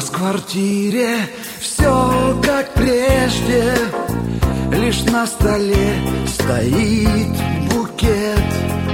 нас в квартире все как прежде, лишь на столе стоит букет,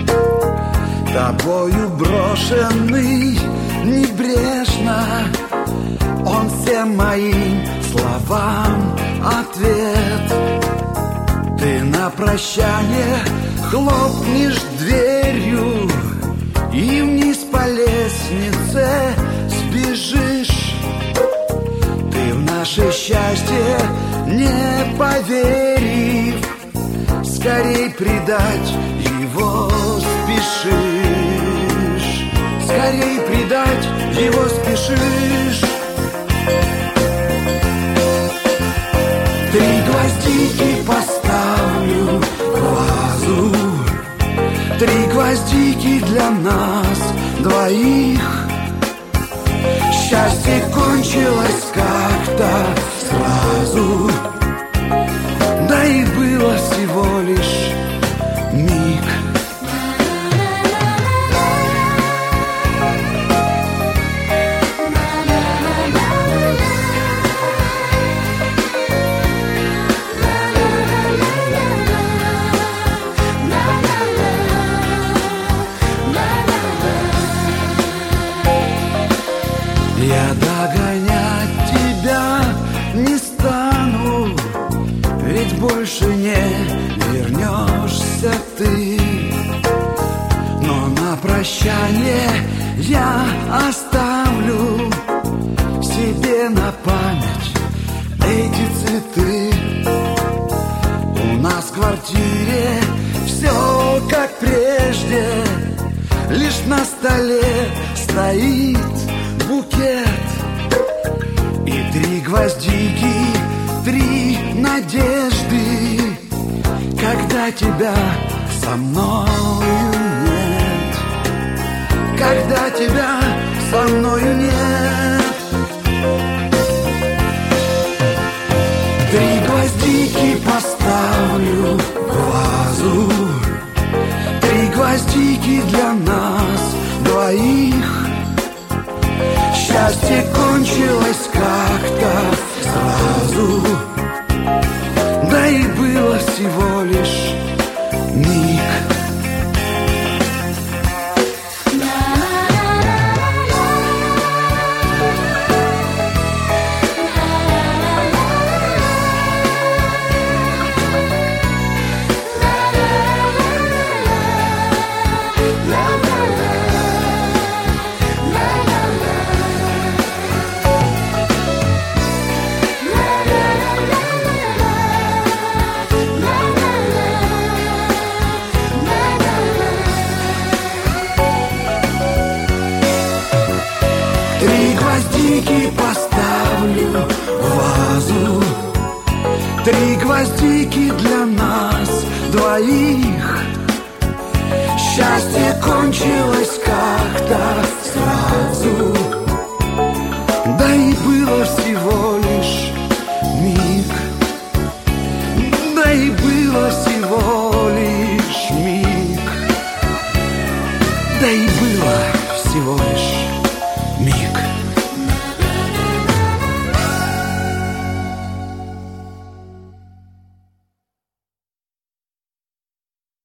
тобою брошенный небрежно. Он всем моим словам ответ. Ты на прощание хлопнешь дверью и вниз по лестнице сбежишь. Ты в наше счастье не поверив, скорей предать его спешишь. Скорей предать его спешишь. 3 гвоздики поставлю в вазу, 3 гвоздики для нас двоих. Счастье кончилось как-то сразу, да и было всего лишь миг. Я догонять тебя не стану, ведь больше не вернешься ты. Но на прощание я оставлю себе на память эти цветы. У нас в квартире все как прежде, лишь на столе стоит букет и 3 гвоздики, 3 надежды, когда тебя со мною нет, когда тебя со мною нет. 3 гвоздики поставлю в вазу, 3 гвоздики для нас двоих. Счастье кончилось как-то сразу, да и было всего лишь миг. Поставлю в вазу, 3 гвоздики для нас двоих. Счастье кончилось как-то сразу, да и было всего лишь миг. Да и было всего лишь миг. Да и было всего лишь